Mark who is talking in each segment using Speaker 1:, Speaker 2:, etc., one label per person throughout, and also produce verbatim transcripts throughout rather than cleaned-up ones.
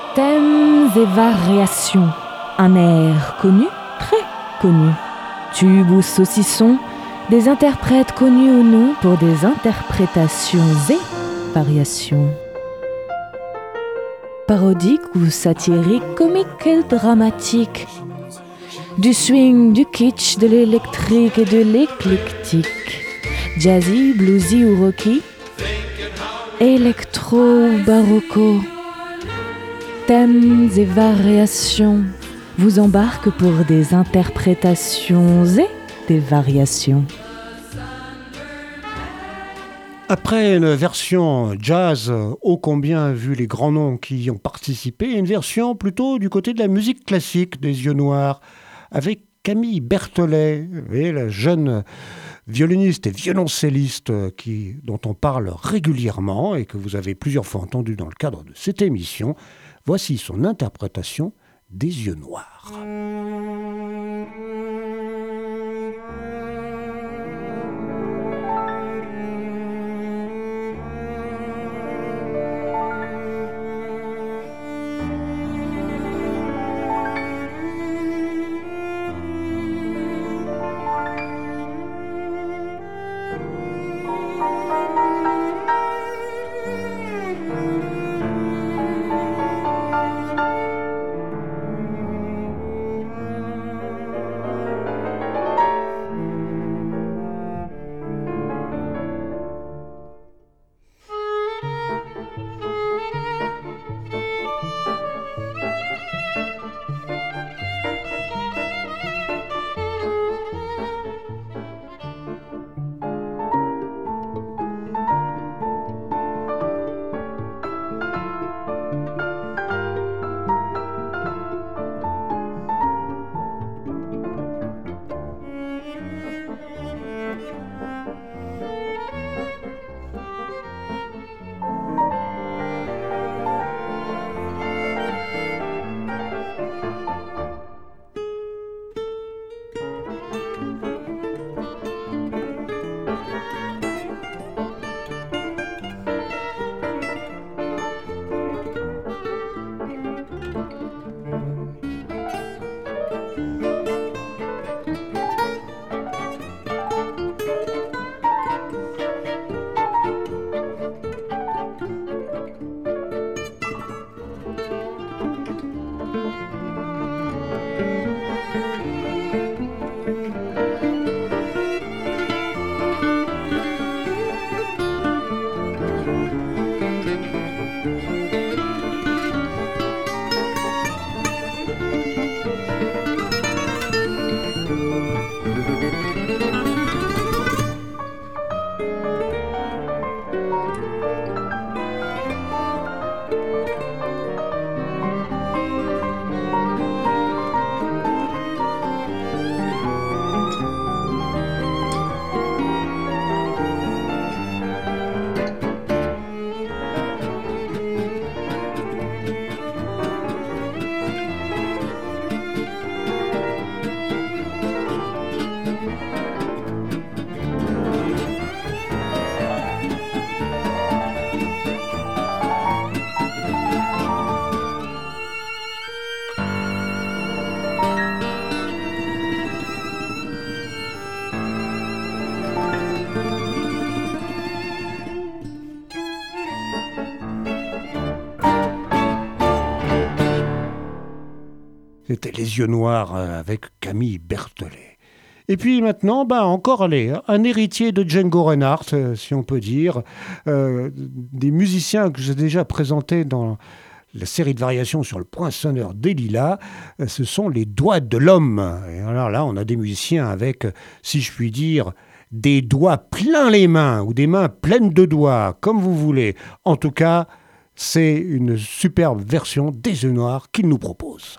Speaker 1: Thèmes et variations. Un air connu, très connu. Tube ou saucisson, des interprètes connus ou non pour des interprétations et variations. Parodique ou satirique, comique et dramatique. Du swing, du kitsch, de l'électrique et de l'éclectique. Jazzy, bluesy ou rocky. Électro ou barocco. Thèmes et variations vous embarquent pour des interprétations et des variations.
Speaker 2: Après une version jazz ô combien vu les grands noms qui y ont participé, une version plutôt du côté de la musique classique des Yeux Noirs, avec Camille Berthollet, et la jeune violoniste et violoncelliste qui, dont on parle régulièrement et que vous avez plusieurs fois entendu dans le cadre de cette émission. Voici son interprétation des Yeux Noirs. C'était Les Yeux Noirs avec Camille Berthollet. Et puis maintenant, bah encore allez, un héritier de Django Reinhardt, si on peut dire, euh, des musiciens que j'ai déjà présentés dans la série de variations sur le poinçonneur des lilas, ce sont les Doigts de l'Homme. Et alors là, on a des musiciens avec, si je puis dire, des doigts plein les mains ou des mains pleines de doigts, comme vous voulez. En tout cas, c'est une superbe version des Yeux Noirs qu'ils nous proposent.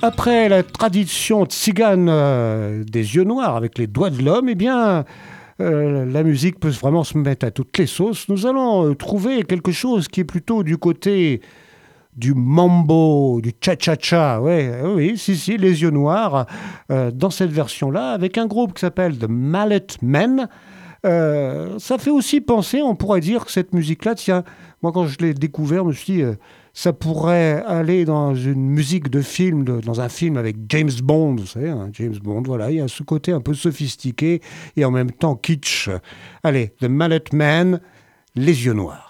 Speaker 2: après la tradition tzigane euh, des yeux noirs avec les doigts de l'homme, eh bien, euh, la musique peut vraiment se mettre à toutes les sauces. Nous allons euh, trouver quelque chose qui est plutôt du côté du mambo, du cha-cha-cha, ouais, oui, si, si, les yeux noirs, euh, dans cette version-là, avec un groupe qui s'appelle The Mallet Men. Euh, ça fait aussi penser, on pourrait dire que cette musique-là, tiens, moi quand je l'ai découvert, je me suis dit, euh, ça pourrait aller dans une musique de film, de, dans un film avec James Bond, vous savez, hein, James Bond, voilà, il y a ce côté un peu sophistiqué et en même temps kitsch. Allez, The Mallet Men, les yeux noirs.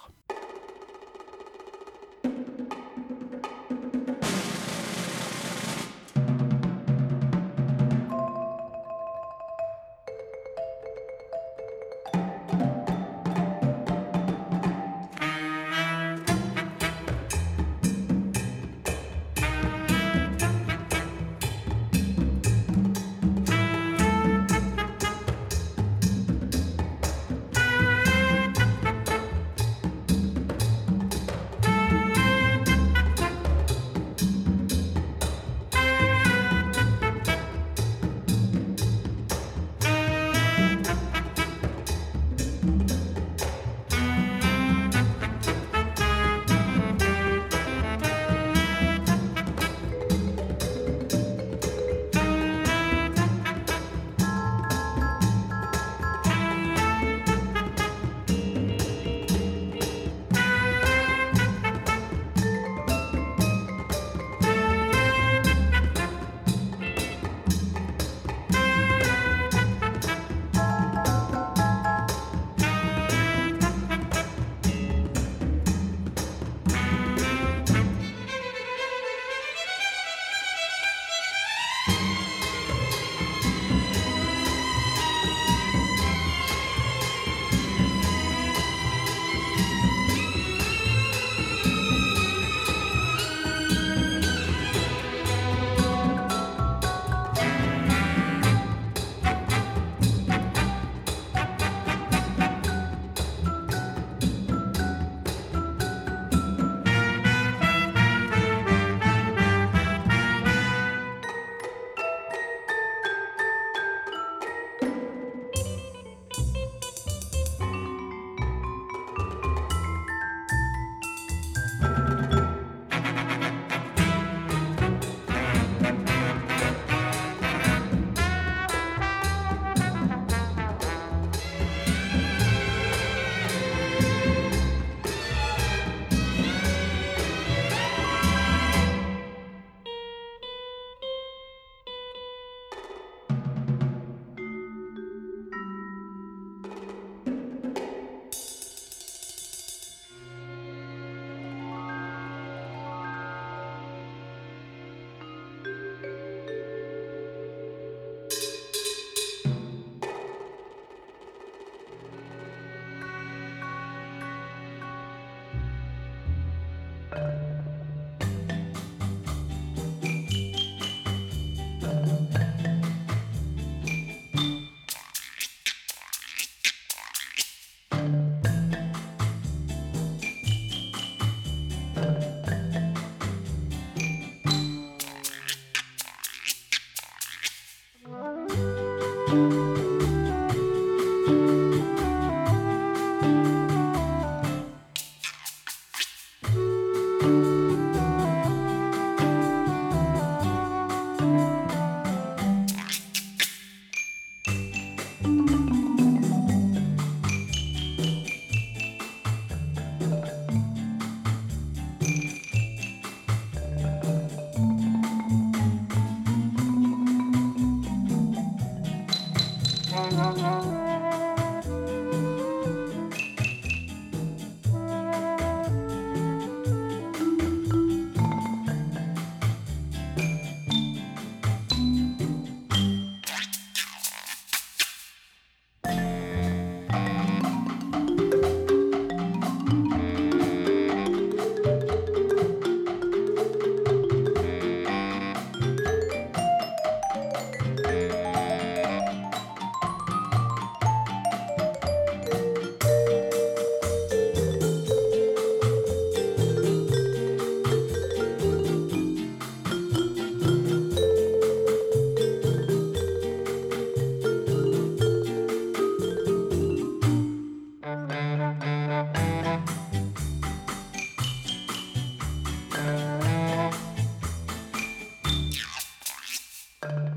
Speaker 2: Thank you.